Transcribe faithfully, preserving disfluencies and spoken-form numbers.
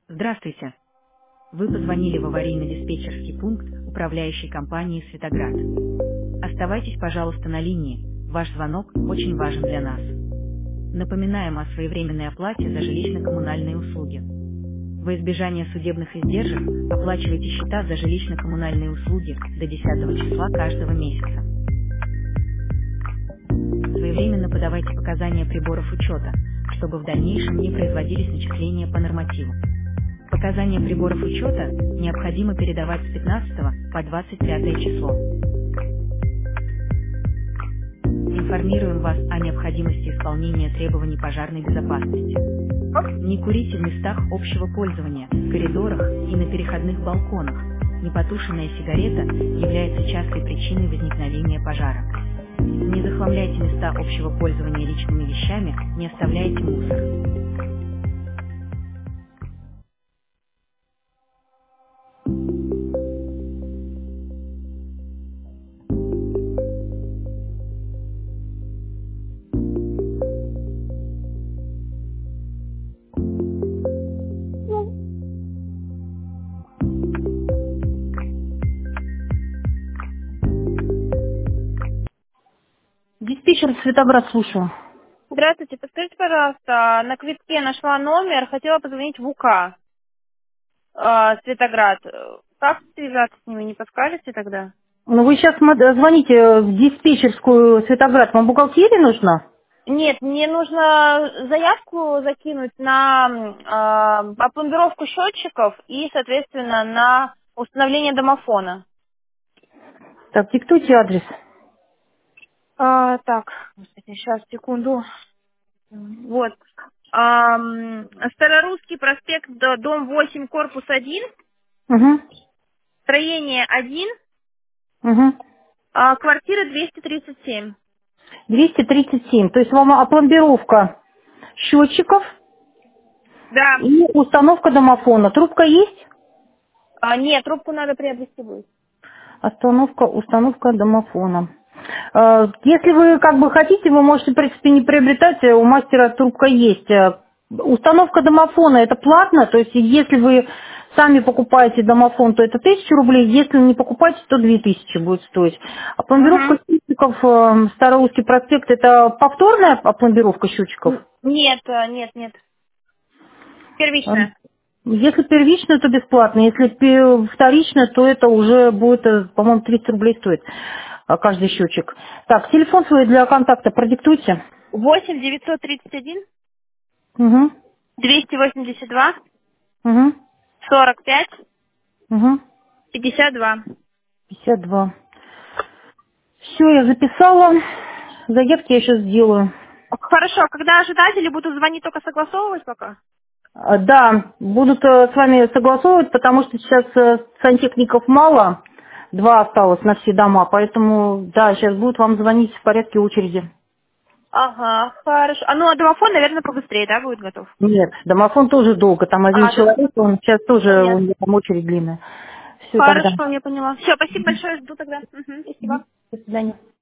Здравствуйте. Вы позвонили в аварийно-диспетчерский пункт управляющей компании «Светоград». Оставайтесь, пожалуйста, на линии. Ваш звонок очень важен для нас. Напоминаем о своевременной оплате за жилищно-коммунальные услуги. Во избежание судебных издержек оплачивайте счета за жилищно-коммунальные услуги до десятого числа каждого месяца. Своевременно подавайте показания приборов учета, чтобы в дальнейшем не производились начисления по нормативу. Показания приборов учета необходимо передавать с пятнадцатого по двадцать пятое число. Информируем вас о необходимости исполнения требований пожарной безопасности. Не курите в местах общего пользования, в коридорах и на переходных балконах. Непотушенная сигарета является частой причиной возникновения пожара. Не захламляйте места общего пользования личными вещами, не оставляйте мусор. Диспетчер Светоград, слушаю. Здравствуйте, подскажите, пожалуйста, на квитке нашла номер, хотела позвонить в УК э, Светоград. Как связаться с ними, не подскажете тогда? Ну вы сейчас звоните в диспетчерскую Светоград, вам бухгалтерия нужна? Нет, мне нужно заявку закинуть на э, опломбировку счетчиков и, соответственно, на установление домофона. Так, диктуйте адрес. А, так, сейчас, секунду. Вот. Ам, Старорусский проспект, д- дом восемь, корпус один, Угу, строение один, угу. а, квартира двести тридцать семь. двести тридцать семь. То есть вам опломбировка счетчиков Да. и установка домофона. Трубка есть? А, нет, трубку надо приобрести будет. Остановка, установка домофона. Э, Если вы как бы хотите, вы можете, в принципе, не приобретать, э, у мастера трубка есть. Э, Установка домофона это платно, то есть если вы сами покупаете домофон, то это тысяча рублей, если не покупаете, то две тысячи будет стоить. А пломбировка Угу. счетчиков, э, Старорусский проспект, это повторная опломбировка счетчиков? Нет, а, нет, нет. Э, Первичная. Если первично, то бесплатно. Если пе- вторично, то это уже будет, э, по-моему, триста рублей стоит э, каждый счетчик. Так, телефон свой для контакта продиктуйте. восемь девятьсот тридцать один Угу, двести восемьдесят два угу, сорок пять угу. пятьдесят два. пятьдесят два. Все, я записала. Заявки я сейчас сделаю. Хорошо, когда ожидать или буду звонить, только согласовывать пока? А, Да, будут э, с вами согласовывать, потому что сейчас э, сантехников мало. Два осталось на все дома, поэтому, да, сейчас будут вам звонить в порядке очереди. Ага, хорошо. А ну, а домофон, наверное, побыстрее, да, будет готов? Нет, домофон тоже долго, там один А, да. человек, он сейчас тоже, у Понятно. него там очередь длинная. Все тогда. Хорошо, я поняла. Все, спасибо большое, жду тогда. Мгм, спасибо. До свидания.